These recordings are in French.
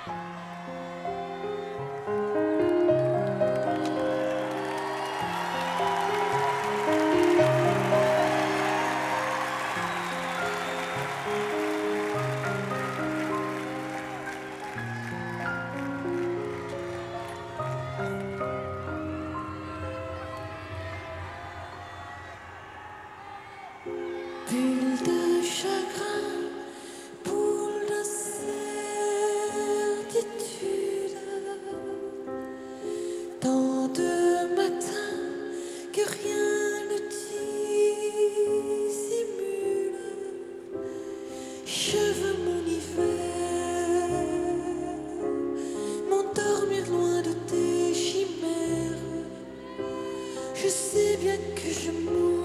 Bulle de chagrin, boule de certitude, tant de matins que rien ne dissimule. Je veux mon hiver, m'endormir loin de tes chimères. Je sais bien que je mens.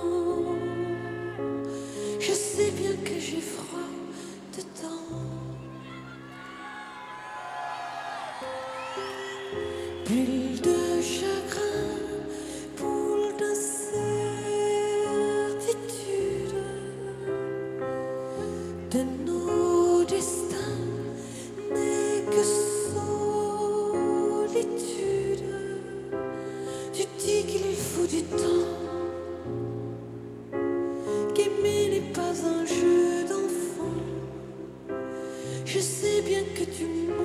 Je sais bien que j'ai froid dedans. Bulle de chagrin, boule d'incertitude, de nos destins n'est que solitude. Tu dis qu'il faut du temps, qu'aimer n'est pas un jeu d'enfant. Je sais bien que tu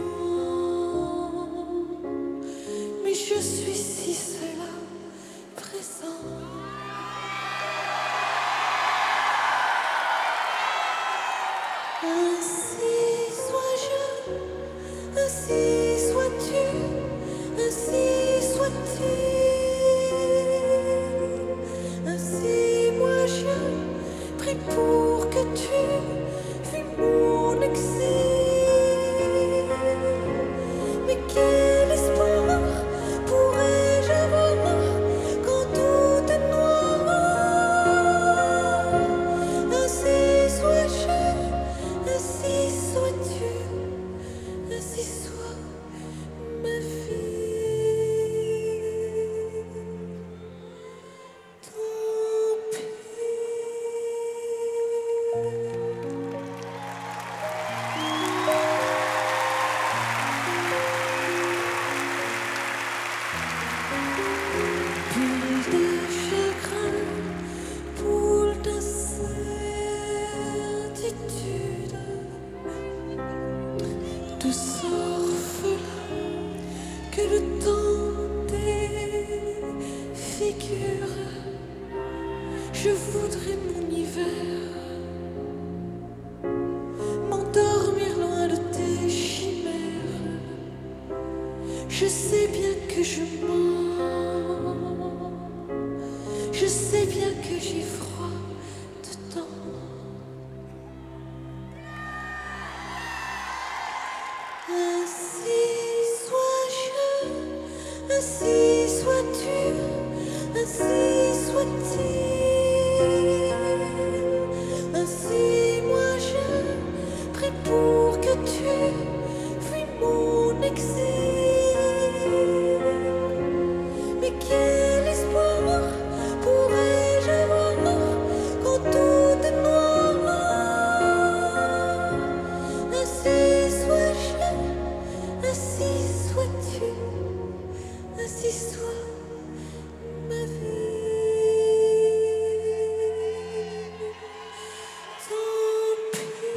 mens, mais je suis si seul à présent. Ainsi sois-je, ainsi sois-tu, ainsi soit-il, ainsi moi je prie pour que tu fuis mon exil. Mais quel espoir pourrais-je avoir quand tout est noir? Ainsi sois-je, ainsi sois-tu, ainsi soit ma vie. Tant pis. Bulle de chagrin, boule d'incertitude, douce orphelin que le temps défigure. Je voudrais mon hiver, m'endormir loin de tes chimères. Je sais bien que je mens, je sais bien que j'ai froid dedans. Ainsi sois-je, ainsi sois-tu, ainsi soit-il, ainsi moi je prie pour que tu fuis mon exil. Mais quel espoir pourrais-je avoir quand tout est noir? Ainsi sois-je, ainsi sois-tu, ainsi soit ma vie. Tant pis.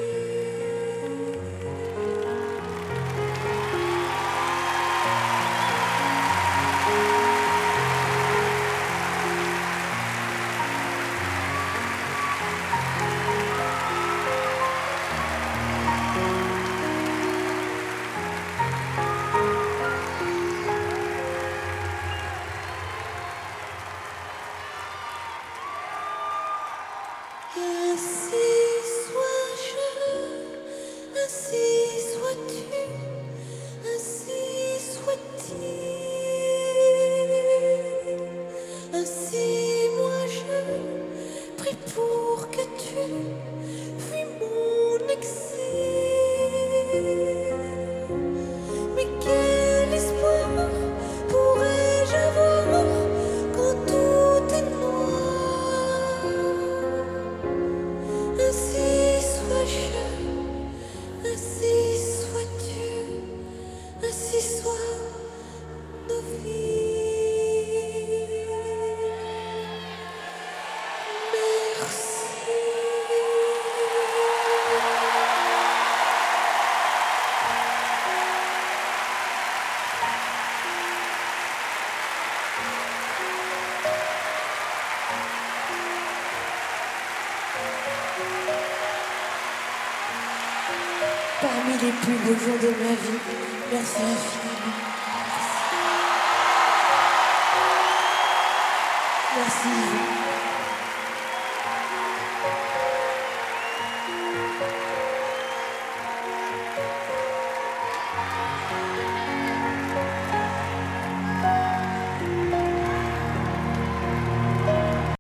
Ainsi sois-je, ainsi sois-tu, ainsi soit-il, ainsi moi je prie pour que tu fuis mon exil. Mais quel espoir pourrais-je avoir quand tout est noir? Ainsi sois-je, ainsi parmi les plus beaux jours de ma vie. Merci infiniment. Merci. Merci.